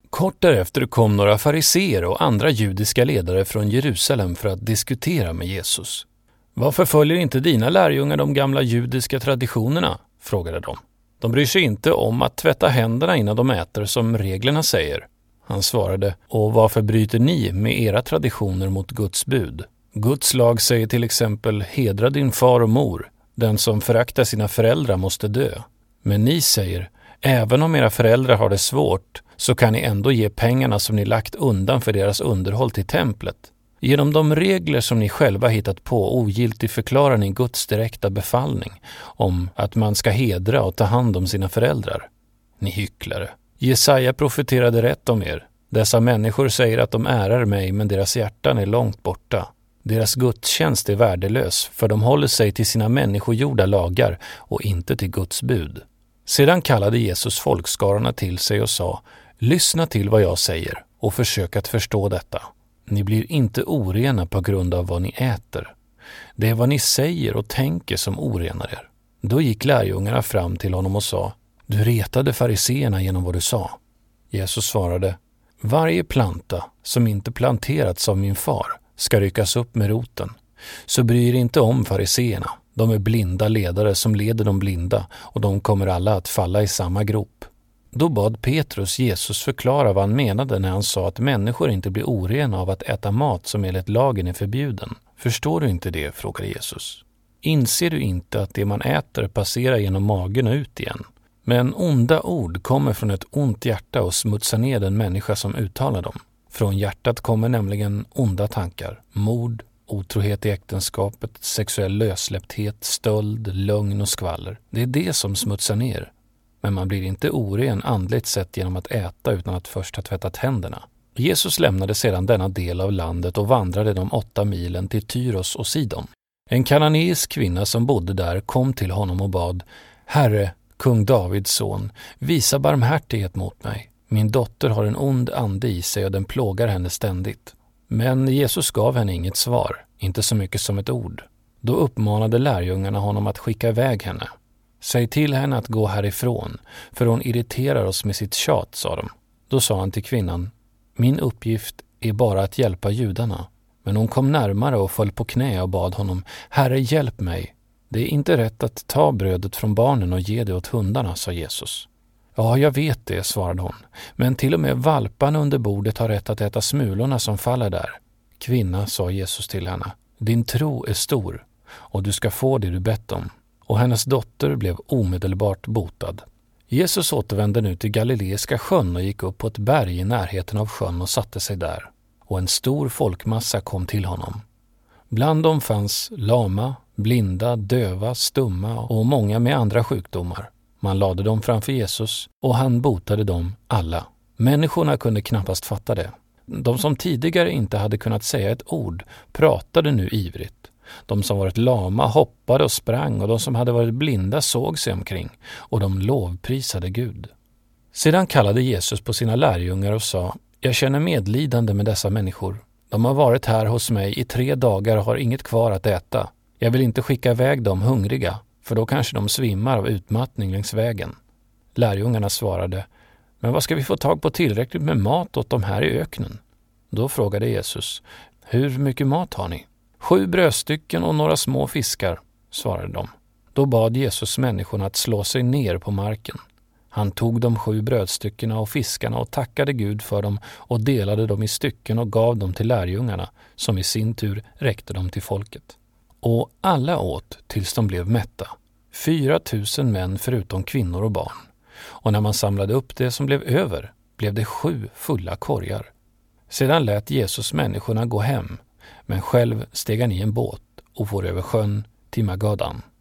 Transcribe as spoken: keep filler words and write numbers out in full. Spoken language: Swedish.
Kort därefter kom några fariseer och andra judiska ledare från Jerusalem för att diskutera med Jesus. Varför följer inte dina lärjungar de gamla judiska traditionerna? Frågade de. De bryr sig inte om att tvätta händerna innan de äter som reglerna säger. Han svarade, och varför bryter ni med era traditioner mot Guds bud? Guds lag säger till exempel, hedra din far och mor. Den som föraktar sina föräldrar måste dö. Men ni säger, även om era föräldrar har det svårt så kan ni ändå ge pengarna som ni lagt undan för deras underhåll till templet. Genom de regler som ni själva hittat på ogiltigt förklarar ni Guds direkta befallning om att man ska hedra och ta hand om sina föräldrar. Ni hycklare. Jesaja profeterade rätt om er. Dessa människor säger att de ärar mig, men deras hjärtan är långt borta. Deras gudstjänst är värdelös, för de håller sig till sina människogjorda lagar och inte till Guds bud. Sedan kallade Jesus folkskarorna till sig och sa, lyssna till vad jag säger och försök att förstå detta. Ni blir inte orena på grund av vad ni äter. Det är vad ni säger och tänker som orenar er. Då gick lärjungarna fram till honom och sa, du retade fariseerna genom vad du sa. Jesus svarade, varje planta som inte planterats av min far ska ryckas upp med roten. Så bryr inte om fariseerna. De är blinda ledare som leder de blinda, och de kommer alla att falla i samma grop. Då bad Petrus Jesus förklara vad han menade när han sa att människor inte blir orena av att äta mat som enligt lagen är förbjuden. Förstår du inte det? Frågade Jesus. Inser du inte att det man äter passerar genom magen och ut igen? Men onda ord kommer från ett ont hjärta och smutsar ner den människa som uttalar dem. Från hjärtat kommer nämligen onda tankar, mord, otrohet i äktenskapet, sexuell lössläppthet, stöld, lögn och skvaller. Det är det som smutsar ner. Men man blir inte oren andligt sett genom att äta utan att först ha tvättat händerna. Jesus lämnade sedan denna del av landet och vandrade de åtta milen till Tyros och Sidon. En kananeisk kvinna som bodde där kom till honom och bad, Herre, kung Davids son, visa barmhärtighet mot mig. Min dotter har en ond ande i sig och den plågar henne ständigt. Men Jesus gav henne inget svar, inte så mycket som ett ord. Då uppmanade lärjungarna honom att skicka iväg henne. Säg till henne att gå härifrån, för hon irriterar oss med sitt tjat, sa de. Då sa han till kvinnan, min uppgift är bara att hjälpa judarna. Men hon kom närmare och föll på knä och bad honom, Herre, hjälp mig. Det är inte rätt att ta brödet från barnen och ge det åt hundarna, sa Jesus. Ja, jag vet det, svarade hon. Men till och med valparna under bordet har rätt att äta smulorna som faller där. Kvinna, sa Jesus till henne, din tro är stor och du ska få det du bett om. Och hennes dotter blev omedelbart botad. Jesus återvände nu till Galileiska sjön och gick upp på ett berg i närheten av sjön och satte sig där. Och en stor folkmassa kom till honom. Bland dem fanns lama, blinda, döva, stumma och många med andra sjukdomar. Man lade dem framför Jesus och han botade dem alla. Människorna kunde knappast fatta det. De som tidigare inte hade kunnat säga ett ord pratade nu ivrigt. De som varit lama hoppade och sprang och de som hade varit blinda såg sig omkring och de lovprisade Gud. Sedan kallade Jesus på sina lärjungar och sa, jag känner medlidande med dessa människor. De har varit här hos mig i tre dagar och har inget kvar att äta. Jag vill inte skicka iväg dem hungriga, för då kanske de svimmar av utmattning längs vägen. Lärjungarna svarade, men vad ska vi få tag på tillräckligt med mat åt de här i öknen? Då frågade Jesus, hur mycket mat har ni? Sju brödstycken och några små fiskar, svarade de. Då bad Jesus människorna att slå sig ner på marken. Han tog de sju brödstyckena och fiskarna och tackade Gud för dem och delade dem i stycken och gav dem till lärjungarna, som i sin tur räckte dem till folket. Och alla åt tills de blev mätta, fyra tusen män förutom kvinnor och barn. Och när man samlade upp det som blev över, blev det sju fulla korgar. Sedan lät Jesus människorna gå hem, men själv steg han i en båt och for över sjön till Magadan.